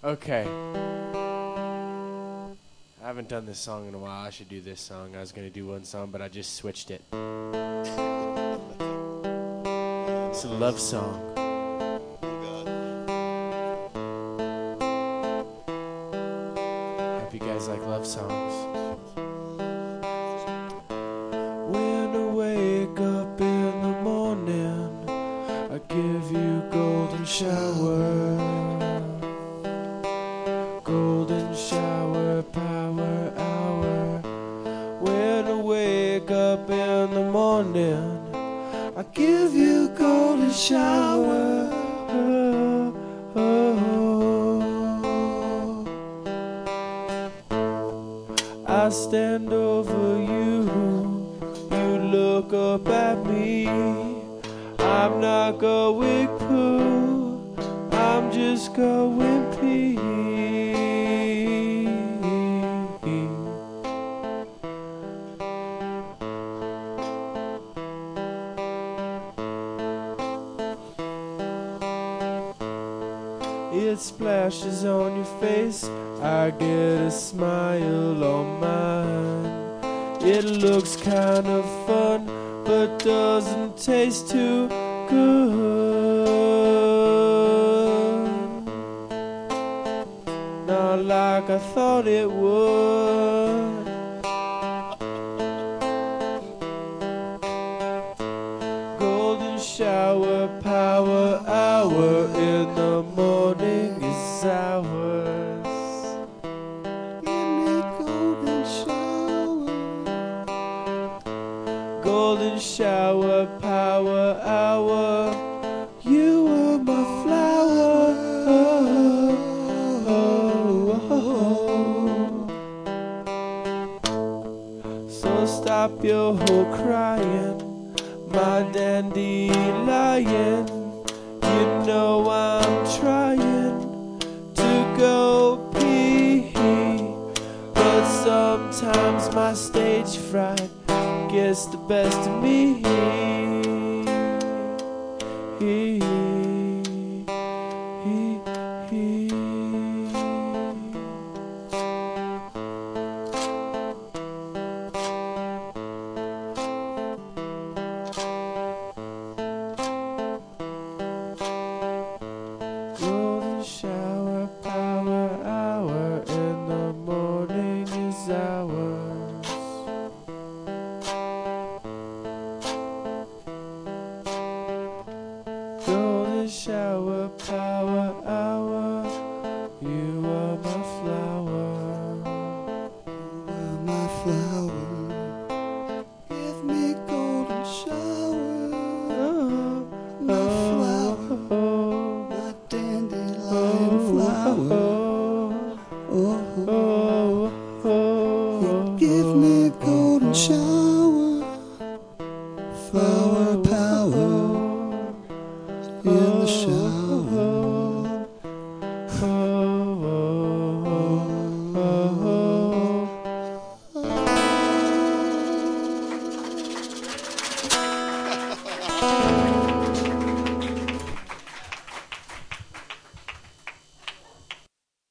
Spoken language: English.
Okay. I haven't done this song in a while. I should do this song. I was going to do one song, but I just switched it. It's a love song. Hope you guys like love songs. When I wake up in the morning, I give you golden shower. Golden shower, power hour. When I wake up in the morning, I give you golden shower. I stand over you, you look up at me. I'm not going poo, I'm just going pee. It splashes on your face, I get a smile on mine. It looks kind of fun, but doesn't taste too good. Not like I thought it would. Golden shower, power hour, in the morning is ours. Give me golden shower. Golden shower, power hour, you are my flower. So stop your whole crying, my dandelion. You know I'm trying to go pee, but sometimes my stage fright gets the best of me. Golden shower, power hour, in the morning is ours. Golden shower, power hour, you are my flower. You are my flower. Give me golden shower. My flower. My dandelion flower. Give me golden shower. Flower.